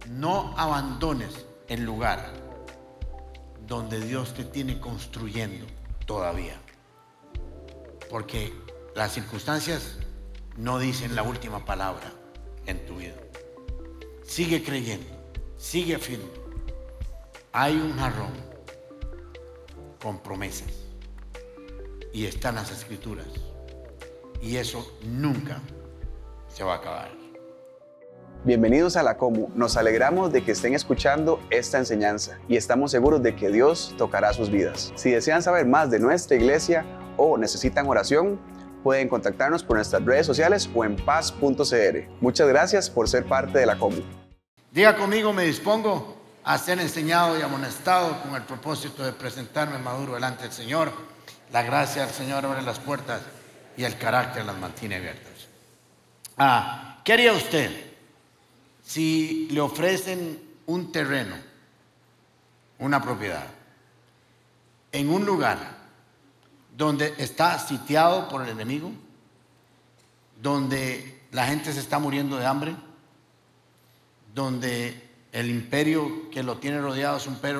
no abandones el lugar donde Dios te tiene construyendo todavía. Porque las circunstancias no dicen la última palabra en tu vida. Sigue creyendo, sigue firme. Hay un jarrón con promesas y están las escrituras, y eso nunca se va a acabar. Bienvenidos a la Comu. Nos alegramos de que estén escuchando esta enseñanza y estamos seguros de que Dios tocará sus vidas. Si desean saber más de nuestra iglesia o necesitan oración, pueden contactarnos por nuestras redes sociales o en paz.cr. Muchas gracias por ser parte de la Comu. Diga conmigo: me dispongo a ser enseñado y amonestado con el propósito de presentarme maduro delante del Señor. La gracia del Señor abre las puertas y el carácter las mantiene abiertas. ¿Qué haría usted si le ofrecen un terreno, una propiedad, en un lugar donde está sitiado por el enemigo, donde la gente se está muriendo de hambre, donde el imperio que lo tiene rodeado es un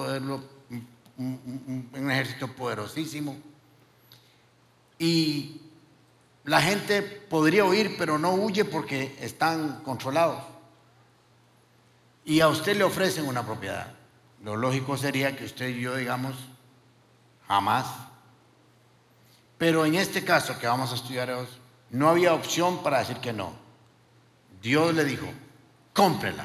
ejército poderosísimo, y la gente podría huir, pero no huye porque están controlados? Y a usted le ofrecen una propiedad. Lo lógico sería que usted y yo digamos jamás. Pero en este caso que vamos a estudiar hoy, no había opción para decir que no. Dios le dijo: cómprela.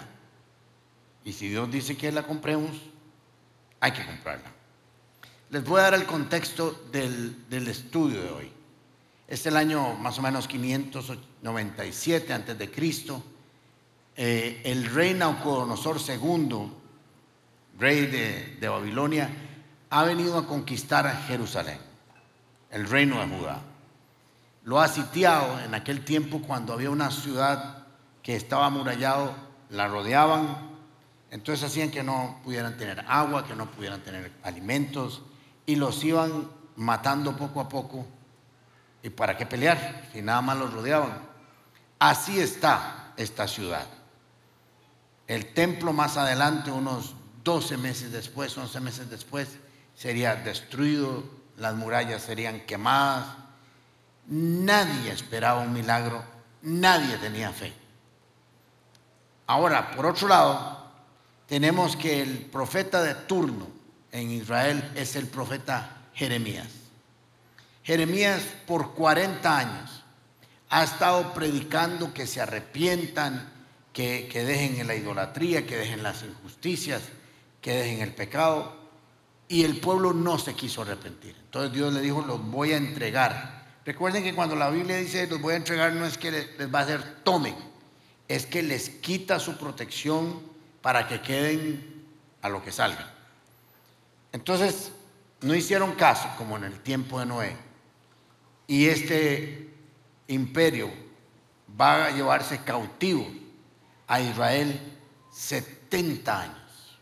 Y si Dios dice que la compremos, hay que comprarla. Les voy a dar el contexto del estudio de hoy. Es el año más o menos 597 antes de Cristo. El rey Nabucodonosor II, rey de Babilonia, ha venido a conquistar a Jerusalén, el reino de Judá. Lo ha sitiado. En aquel tiempo, cuando había una ciudad que estaba amurallado, la rodeaban. Entonces hacían que no pudieran tener agua, que no pudieran tener alimentos, y los iban matando poco a poco. ¿Y para qué pelear si nada más los rodeaban? Así está esta ciudad. El templo más adelante, unos 12 meses después, 11 meses después, sería destruido, las murallas serían quemadas. Nadie esperaba un milagro, nadie tenía fe. Ahora, por otro lado, tenemos que el profeta de turno en Israel es el profeta Jeremías. Jeremías por 40 años ha estado predicando que se arrepientan, que dejen la idolatría, que dejen las injusticias, que dejen el pecado, y el pueblo no se quiso arrepentir. Entonces Dios le dijo: los voy a entregar. Recuerden que cuando la Biblia dice los voy a entregar, no es que les va a hacer tomen, es que les quita su protección para que queden a lo que salgan. Entonces no hicieron caso, como en el tiempo de Noé, y este imperio va a llevarse cautivo a Israel 70 años.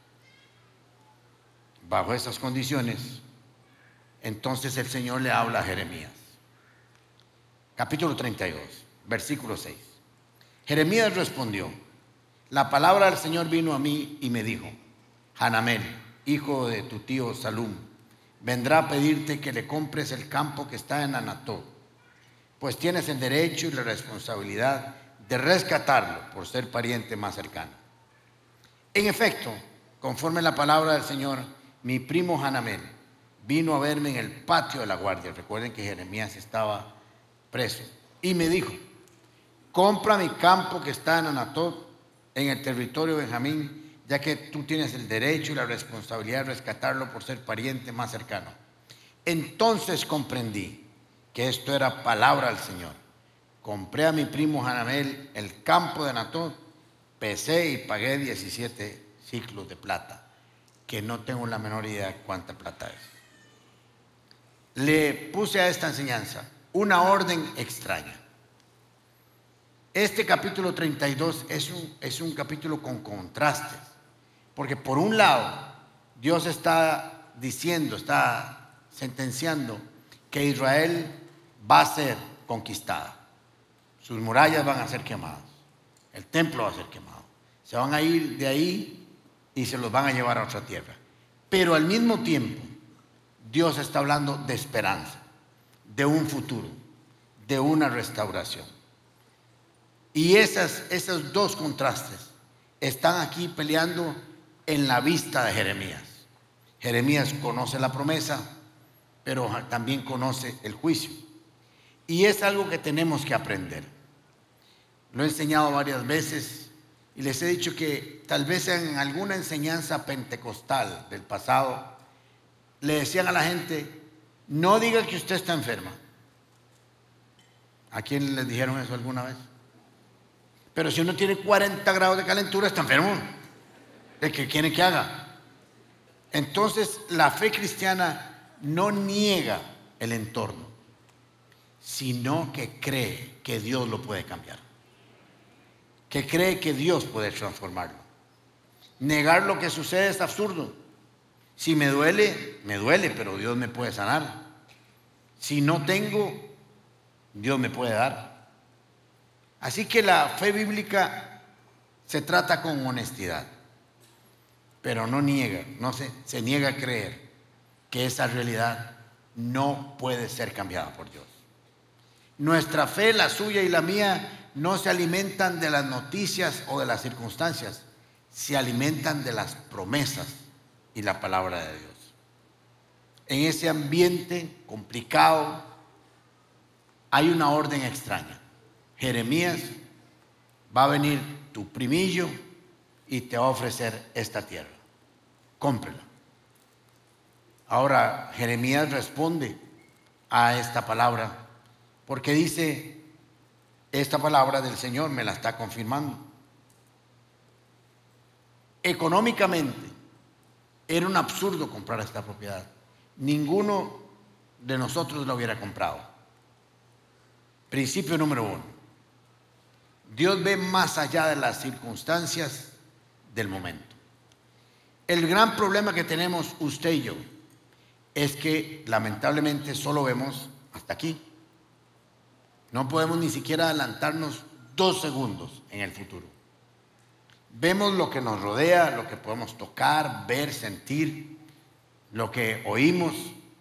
Bajo estas condiciones, entonces el Señor le habla a Jeremías. Capítulo 32, versículo 6. Jeremías respondió: la palabra del Señor vino a mí y me dijo: Hanamel, hijo de tu tío Salum, vendrá a pedirte que le compres el campo que está en Anatot, pues tienes el derecho y la responsabilidad de rescatarlo por ser pariente más cercano. En efecto, conforme a la palabra del Señor, mi primo Hanamel vino a verme en el patio de la guardia. Recuerden que Jeremías estaba preso. Y me dijo: compra mi campo que está en Anatot, en el territorio de Benjamín, ya que tú tienes el derecho y la responsabilidad de rescatarlo por ser pariente más cercano. Entonces comprendí que esto era palabra del Señor. Compré a mi primo Hanamel el campo de Anatot, pesé y pagué 17 siclos de plata, que no tengo la menor idea de cuánta plata es. Le puse a esta enseñanza una orden extraña. Este capítulo 32 es un capítulo con contrastes, porque por un lado Dios está diciendo, está sentenciando que Israel va a ser conquistada. Sus murallas van a ser quemadas, el templo va a ser quemado, Se van a ir de ahí y se los van a llevar a otra tierra. Pero al mismo tiempo, Dios está hablando de esperanza, de un futuro, de una restauración. Y esos dos contrastes están aquí peleando en la vista de Jeremías. Jeremías conoce la promesa, pero también conoce el juicio. Y es algo que tenemos que aprender. Lo he enseñado varias veces y les he dicho que tal vez en alguna enseñanza pentecostal del pasado le decían a la gente: no diga que usted está enferma. ¿A quién les dijeron eso alguna vez? Pero si uno tiene 40 grados de calentura, está enfermo. ¿De qué quiere que haga? Entonces, la fe cristiana no niega el entorno, sino que cree que Dios lo puede cambiar, que cree que Dios puede transformarlo. Negar lo que sucede es absurdo. Si me duele, me duele, pero Dios me puede sanar. Si no tengo, Dios me puede dar. Así que la fe bíblica se trata con honestidad, pero no niega, se niega a creer que esa realidad no puede ser cambiada por Dios. Nuestra fe, la suya y la mía, no se alimentan de las noticias o de las circunstancias, se alimentan de las promesas y la palabra de Dios. En ese ambiente complicado hay una orden extraña. Jeremías, va a venir tu primillo y te va a ofrecer esta tierra. Cómprela. Ahora Jeremías responde a esta palabra porque dice: esta palabra del Señor me la está confirmando. Económicamente era un absurdo comprar esta propiedad. Ninguno de nosotros la hubiera comprado. Principio número 1. Dios ve más allá de las circunstancias del momento. El gran problema que tenemos usted y yo es que lamentablemente solo vemos hasta aquí. No podemos ni siquiera adelantarnos 2 segundos en el futuro. Vemos lo que nos rodea, lo que podemos tocar, ver, sentir, lo que oímos.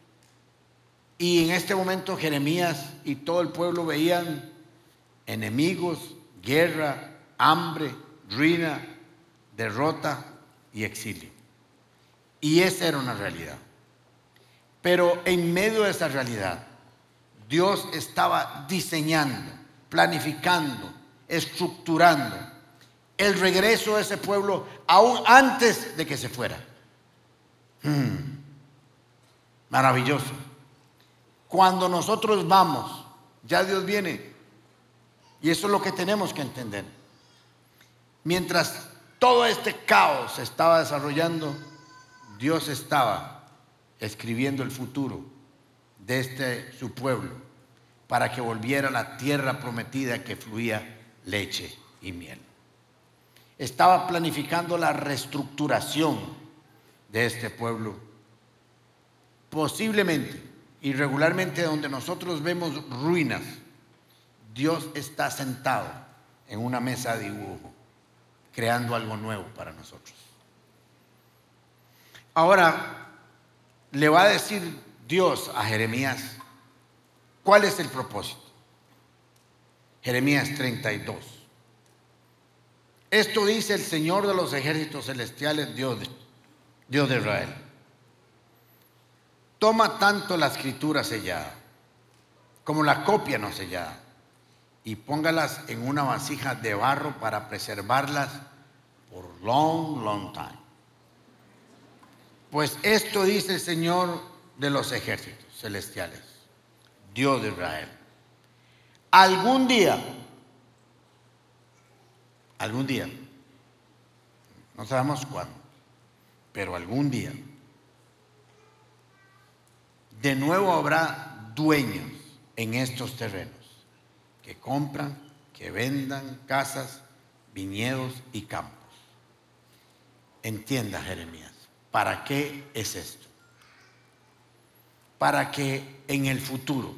Y en este momento Jeremías y todo el pueblo veían enemigos, guerra, hambre, ruina, derrota y exilio. Y esa era una realidad. Pero en medio de esa realidad, Dios estaba diseñando, planificando, estructurando el regreso de ese pueblo aún antes de que se fuera. Maravilloso. Cuando nosotros vamos, ya Dios viene. Y eso es lo que tenemos que entender. Mientras todo este caos se estaba desarrollando, Dios estaba escribiendo el futuro de su pueblo para que volviera a la tierra prometida que fluía leche y miel. Estaba planificando la reestructuración de este pueblo. Posiblemente y regularmente donde nosotros vemos ruinas, Dios está sentado en una mesa de dibujo, creando algo nuevo para nosotros. Ahora, le va a decir Dios a Jeremías, ¿cuál es el propósito? Jeremías 32. Esto dice el Señor de los ejércitos celestiales, Dios de Israel. Toma tanto la escritura sellada como la copia no sellada y póngalas en una vasija de barro para preservarlas por long time. Pues esto dice el Señor de los ejércitos celestiales, Dios de Israel. Algún día, no sabemos cuándo, pero algún día, de nuevo habrá dueños en estos terrenos que compran, que vendan casas, viñedos y campos. Entienda, Jeremías, ¿para qué es esto? Para que en el futuro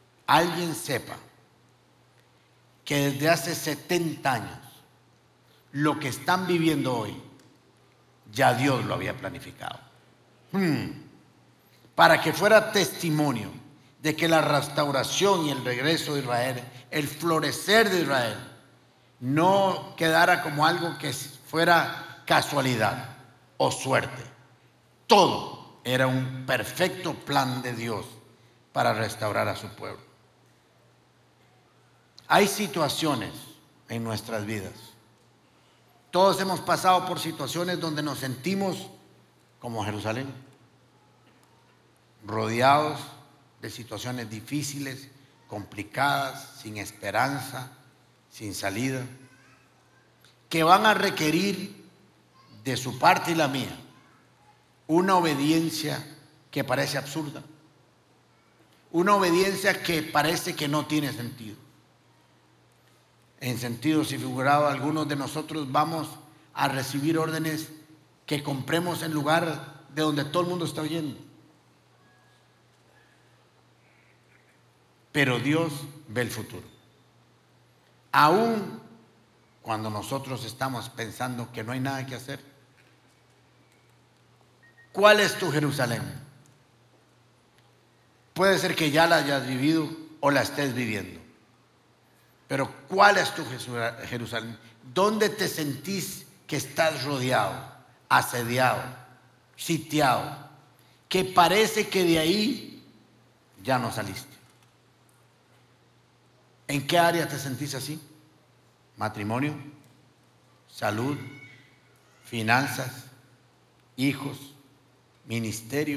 alguien sepa que desde hace 70 años lo que están viviendo hoy, ya Dios lo había planificado. Para que fuera testimonio de que la restauración y el regreso de Israel, el florecer de Israel, no quedara como algo que fuera casualidad o suerte. Todo era un perfecto plan de Dios para restaurar a su pueblo. Hay situaciones en nuestras vidas. Todos hemos pasado por situaciones donde nos sentimos como Jerusalén, rodeados de situaciones difíciles, complicadas, sin esperanza, sin salida, que van a requerir de su parte y la mía una obediencia que parece absurda, una obediencia que parece que no tiene sentido. En sentido y figurado, algunos de nosotros vamos a recibir órdenes que compremos en lugar de donde todo el mundo está oyendo. Pero Dios ve el futuro. Aún cuando nosotros estamos pensando que no hay nada que hacer. ¿Cuál es tu Jerusalén? Puede ser que ya la hayas vivido o la estés viviendo. Pero ¿cuál es tu Jerusalén? ¿Dónde te sentís que estás rodeado, asediado, sitiado? Que parece que de ahí ya no saliste. ¿En qué área te sentís así? Matrimonio, salud, finanzas, hijos, ministerio.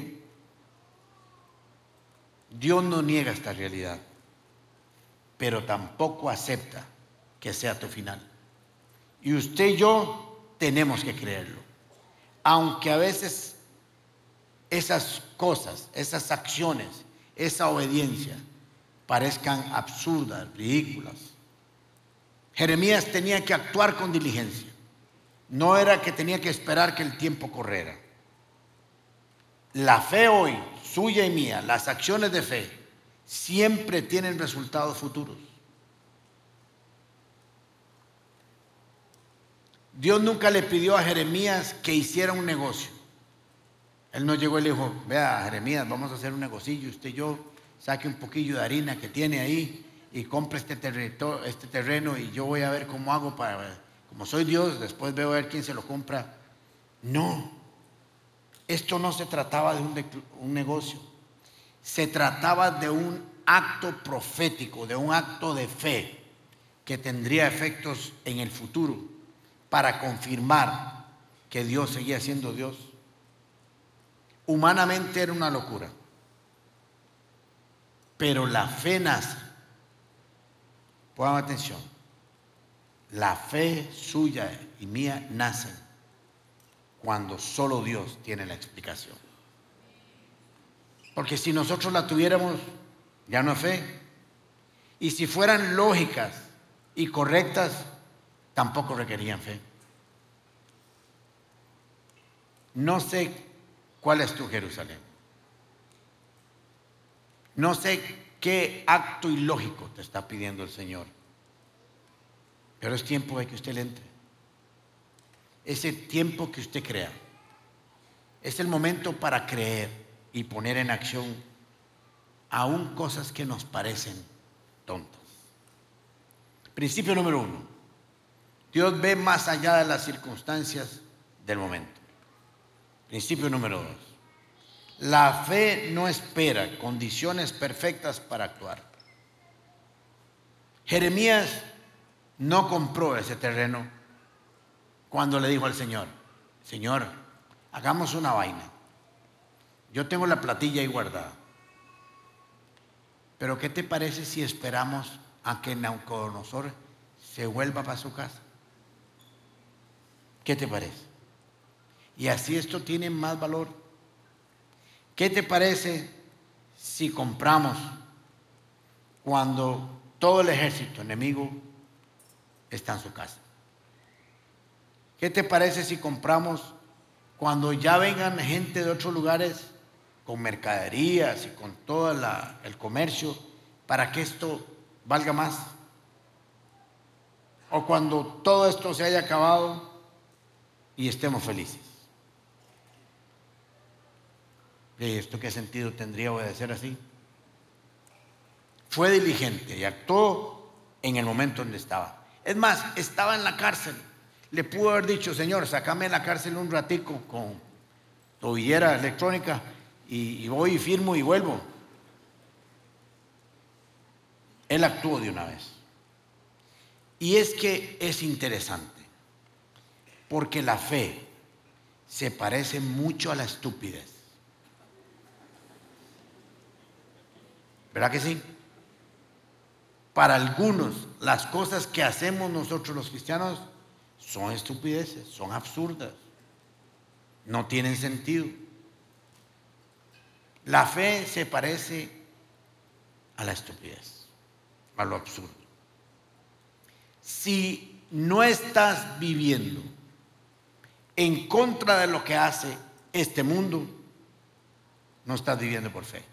Dios no niega esta realidad, pero tampoco acepta que sea tu final. Y usted y yo tenemos que creerlo. Aunque a veces esas cosas, esas acciones, esa obediencia parezcan absurdas, ridículas. Jeremías tenía que actuar con diligencia. No era que tenía que esperar que el tiempo corriera. La fe hoy, suya y mía, las acciones de fe, siempre tienen resultados futuros. Dios nunca le pidió a Jeremías que hiciera un negocio. Él no llegó y le dijo: vea, Jeremías, vamos a hacer un negocillo, usted y yo, saque un poquillo de harina que tiene ahí y compre este terreno y yo voy a ver cómo hago como soy Dios, después veo a ver quién se lo compra. No, esto no se trataba de un negocio, se trataba de un acto profético, de un acto de fe que tendría efectos en el futuro para confirmar que Dios seguía siendo Dios. Humanamente era una locura, pero la fe nace. Pongan atención, la fe suya y mía nacen cuando solo Dios tiene la explicación. Porque si nosotros la tuviéramos, ya no es fe. Y si fueran lógicas y correctas, tampoco requerían fe. No sé cuál es tu Jerusalén. No sé qué acto ilógico te está pidiendo el Señor. Pero es tiempo de que usted le entre. Es el tiempo que usted crea. Es el momento para creer y poner en acción aún cosas que nos parecen tontas. Principio número 1. Dios ve más allá de las circunstancias del momento. Principio número 2. La fe no espera condiciones perfectas para actuar. Jeremías no compró ese terreno cuando le dijo al Señor: Señor, hagamos una vaina. Yo tengo la platilla ahí guardada. Pero ¿qué te parece si esperamos a que Nabucodonosor se vuelva para su casa? ¿Qué te parece? Y así esto tiene más valor. ¿Qué te parece si compramos cuando todo el ejército enemigo está en su casa? ¿Qué te parece si compramos cuando ya vengan gente de otros lugares con mercaderías y con todo el comercio para que esto valga más? o cuando todo esto se haya acabado y estemos felices. ¿Y esto qué sentido tendría obedecer así? Fue diligente y actuó en el momento donde estaba. Es más, estaba en la cárcel. Le pudo haber dicho: Señor, sácame de la cárcel un ratico con tobillera electrónica y voy y firmo y vuelvo. Él actuó de una vez. Y es que es interesante, porque la fe se parece mucho a la estupidez. ¿Verdad que sí? Para algunos, las cosas que hacemos nosotros los cristianos son estupideces, son absurdas, no tienen sentido. La fe se parece a la estupidez, a lo absurdo. Si no estás viviendo en contra de lo que hace este mundo, no estás viviendo por fe.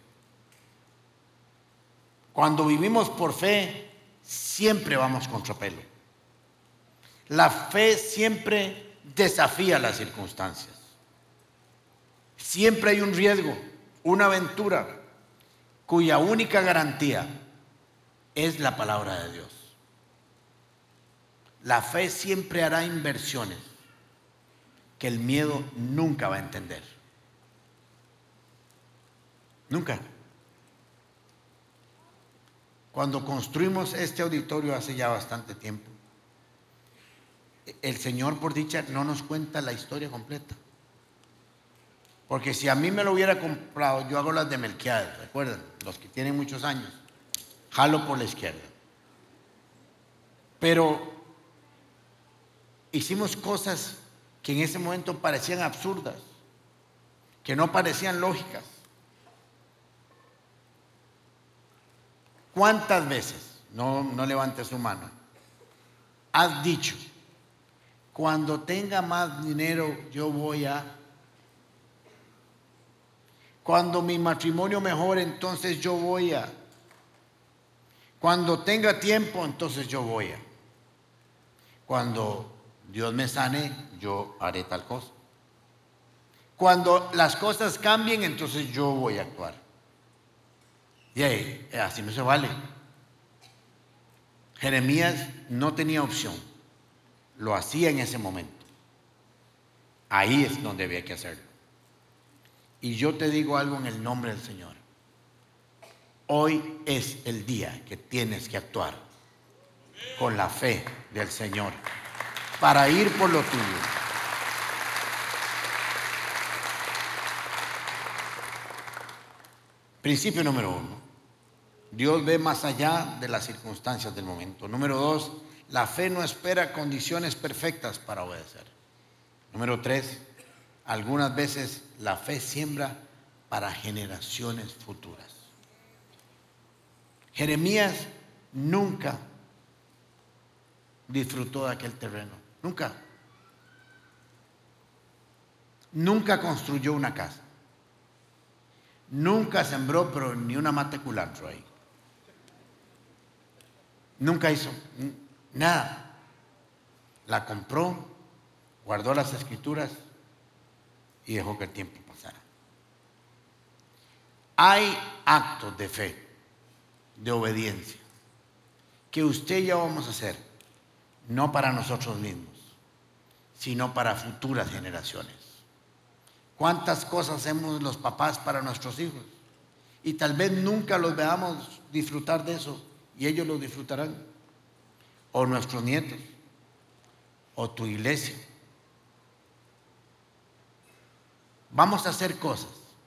Cuando vivimos por fe, siempre vamos contra pelo. La fe siempre desafía las circunstancias. Siempre hay un riesgo, una aventura, cuya única garantía es la palabra de Dios. La fe siempre hará inversiones que el miedo nunca va a entender. Nunca. Cuando construimos este auditorio hace ya bastante tiempo, el Señor, por dicha, no nos cuenta la historia completa. Porque si a mí me lo hubiera comprado, yo hago las de Melquiades, ¿recuerdan? Los que tienen muchos años. Jalo por la izquierda. Pero hicimos cosas que en ese momento parecían absurdas, que no parecían lógicas. ¿Cuántas veces, no levante su mano, has dicho: cuando tenga más dinero yo voy a, cuando mi matrimonio mejore entonces yo voy a, cuando tenga tiempo entonces yo voy a, cuando Dios me sane yo haré tal cosa, cuando las cosas cambien entonces yo voy a actuar? Y ahí, así no se vale. Jeremías no tenía opción, lo hacía en ese momento. Ahí es donde había que hacerlo. Y yo te digo algo en el nombre del Señor: hoy es el día que tienes que actuar con la fe del Señor para ir por lo tuyo. Principio número 1: Dios ve más allá de las circunstancias del momento. Número 2: la fe no espera condiciones perfectas para obedecer. Número 3: algunas veces la fe siembra para generaciones futuras. Jeremías nunca disfrutó de aquel terreno. Nunca. Nunca construyó una casa. Nunca sembró, pero ni una mata de culantro ahí. Nunca hizo nada. La compró, guardó las escrituras y dejó que el tiempo pasara. Hay actos de fe, de obediencia, que usted y yo vamos a hacer, no para nosotros mismos, sino para futuras generaciones. ¿Cuántas cosas hacemos los papás para nuestros hijos? Y tal vez nunca los veamos disfrutar de eso, y ellos lo disfrutarán. O nuestros nietos, o tu iglesia. Vamos a hacer cosas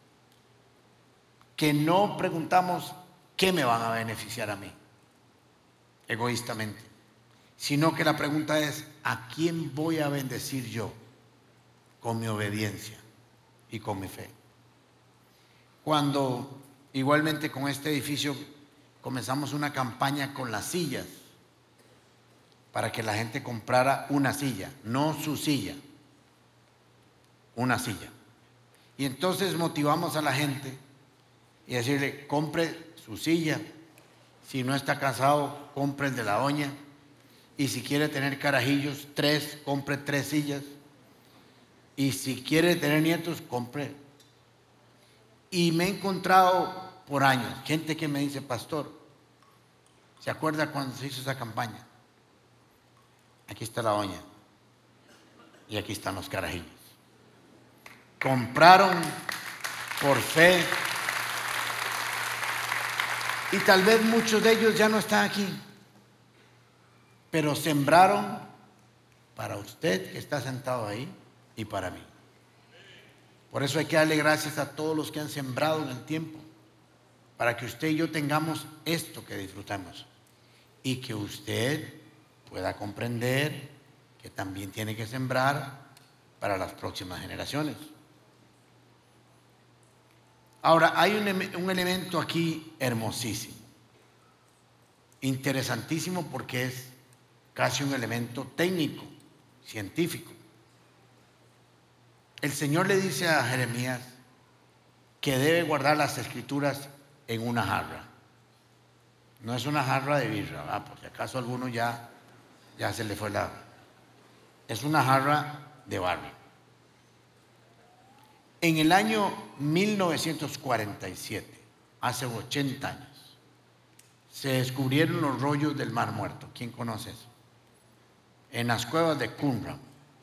que no preguntamos qué me van a beneficiar a mí, egoístamente, sino que la pregunta es: ¿a quién voy a bendecir yo con mi obediencia y con mi fe? Cuando igualmente con este edificio comenzamos una campaña con las sillas, para que la gente comprara una silla, no su silla, una silla. Y entonces motivamos a la gente y decirle: compre su silla, si no está casado, compre el de la doña, Y si quiere tener carajillos, 3, compre 3 sillas. Y si quiere tener nietos, compre. Y me he encontrado por años gente que me dice: pastor, ¿se acuerda cuando se hizo esa campaña? Aquí está la doña y aquí están los carajillos. Compraron por fe. Y tal vez muchos de ellos ya no están aquí, pero sembraron para usted que está sentado ahí y para mí. Por eso hay que darle gracias a todos los que han sembrado en el tiempo, para que usted y yo tengamos esto que disfrutamos y que usted pueda comprender que también tiene que sembrar para las próximas generaciones. Ahora, hay un elemento aquí hermosísimo, interesantísimo, porque es casi un elemento técnico, científico. El Señor le dice a Jeremías que debe guardar las escrituras en una jarra. No es una jarra de birra, por si acaso a alguno ya se le fue la... Es una jarra de barro. En el año 1947, hace 80 años, se descubrieron los rollos del Mar Muerto. ¿Quién conoce eso? En las cuevas de Qumran.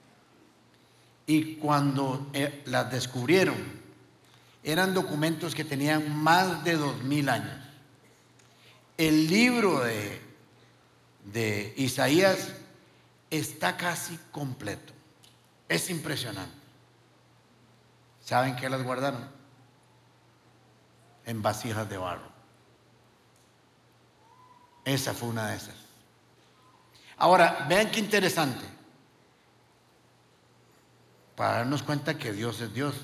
Y cuando las descubrieron, eran documentos que tenían más de 2000 años. El libro de Isaías está casi completo. Es impresionante. ¿Saben qué las guardaron? En vasijas de barro. Esa fue una de esas. Ahora, vean qué interesante, para darnos cuenta que Dios es Dios.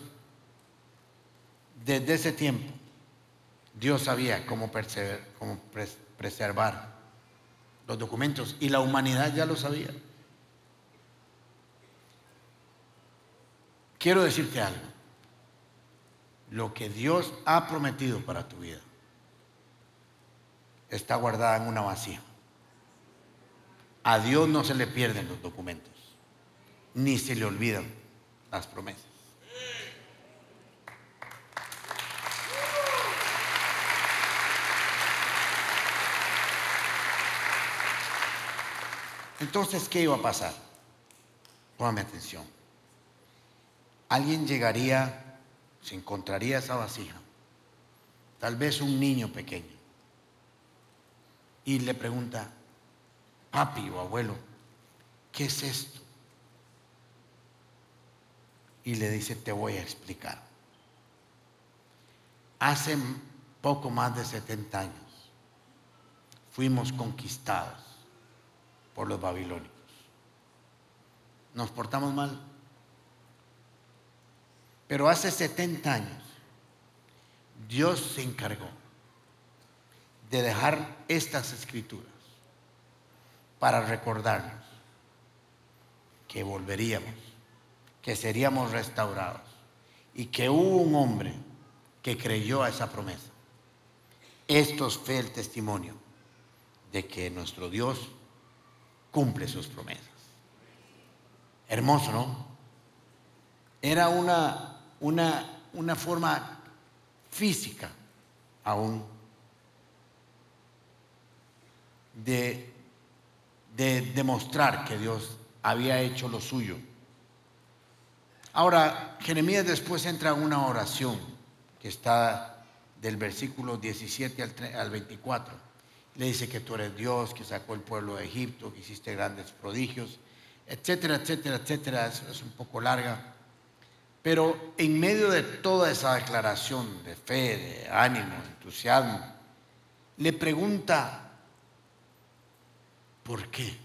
Desde ese tiempo, Dios sabía cómo preservar los documentos, y la humanidad ya lo sabía. Quiero decirte algo. Lo que Dios ha prometido para tu vida está guardada en una vasija. A Dios no se le pierden los documentos, ni se le olvidan las promesas. Entonces, ¿qué iba a pasar? Póngame atención. Alguien llegaría, se encontraría esa vasija, tal vez un niño pequeño, y le pregunta: papi o abuelo, ¿qué es esto? Y le dice: te voy a explicar. Hace poco más de 70 años fuimos conquistados por los babilónicos. Nos portamos mal. Pero hace 70 años Dios se encargó de dejar estas escrituras para recordarnos que volveríamos, que seríamos restaurados, y que hubo un hombre que creyó a esa promesa. Esto fue el testimonio de que nuestro Dios cumple sus promesas. Hermoso, ¿no? Era una forma física aún de demostrar que Dios había hecho lo suyo. Ahora, Jeremías después entra en una oración que está del versículo 17 al 24. Le dice que tú eres Dios, que sacó el pueblo de Egipto, que hiciste grandes prodigios, etcétera, etcétera, etcétera. Es un poco larga. Pero en medio de toda esa declaración de fe, de ánimo, de entusiasmo, le pregunta: ¿por qué?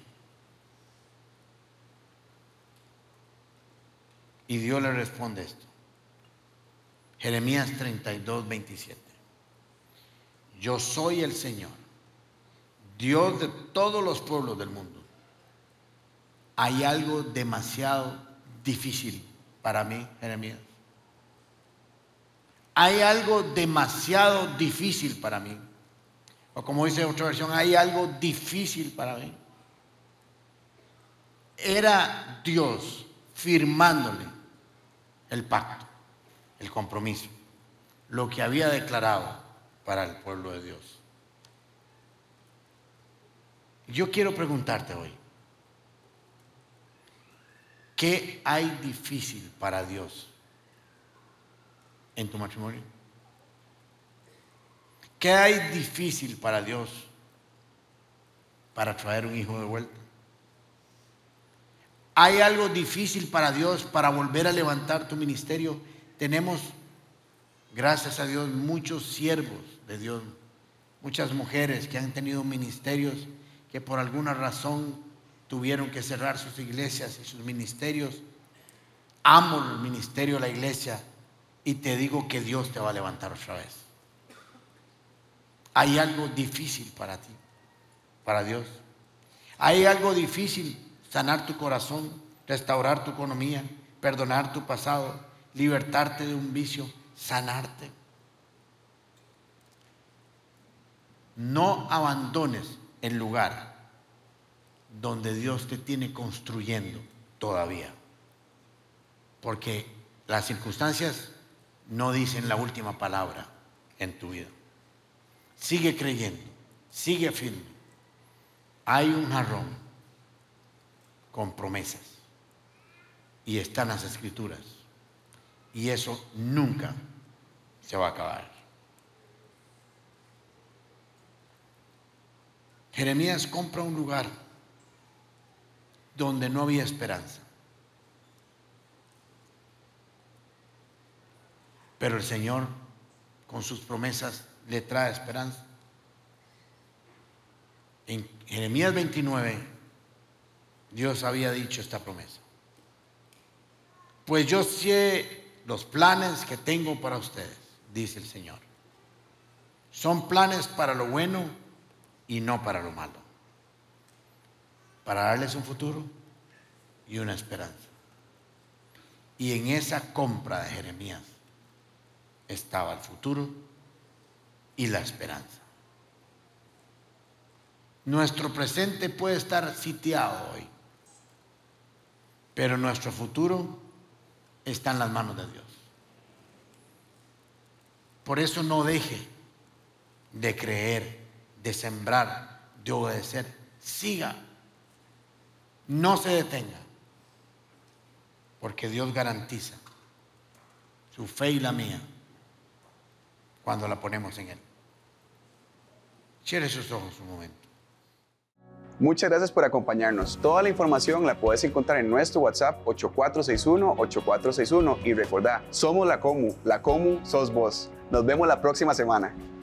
Y Dios le responde esto. Jeremías 32, 27. Yo soy el Señor, Dios de todos los pueblos del mundo. ¿Hay algo demasiado difícil para mí, Jeremías? ¿Hay algo demasiado difícil para mí? O como dice otra versión, ¿hay algo difícil para mí? era Dios firmándole el pacto, el compromiso, lo que había declarado para el pueblo de Dios. Yo quiero preguntarte hoy, ¿qué hay difícil para Dios en tu matrimonio? ¿Qué hay difícil para Dios para traer un hijo de vuelta? ¿Hay algo difícil para Dios para volver a levantar tu ministerio? Tenemos, gracias a Dios, muchos siervos de Dios, muchas mujeres que han tenido ministerios que por alguna razón tuvieron que cerrar sus iglesias y sus ministerios. Amo el ministerio de la iglesia y te digo que Dios te va a levantar otra vez. Hay algo difícil para ti, para Dios. Hay algo difícil: sanar tu corazón, restaurar tu economía, perdonar tu pasado, libertarte de un vicio, sanarte. No abandones el lugar donde Dios te tiene construyendo todavía, porque las circunstancias no dicen la última palabra en tu vida. Sigue creyendo, sigue firme. Hay un jarrón con promesas y están las escrituras, y eso nunca se va a acabar. Jeremías compra un lugar donde no había esperanza, pero el Señor con sus promesas le trae esperanza. En Jeremías 29 Dios había dicho esta promesa: pues yo sé los planes que tengo para ustedes, dice el Señor. Son planes para lo bueno y no para lo malo, para darles un futuro y una esperanza. Y en esa compra de Jeremías estaba el futuro y la esperanza. Nuestro presente puede estar sitiado hoy, pero nuestro futuro está en las manos de Dios. Por eso no deje de creer, de sembrar, de obedecer. Siga, no se detenga, porque Dios garantiza su fe y la mía cuando la ponemos en Él. Cierre sus ojos un momento. Muchas gracias por acompañarnos. Toda la información la puedes encontrar en nuestro WhatsApp 8461-8461 y recordá, somos la Comu sos vos. Nos vemos la próxima semana.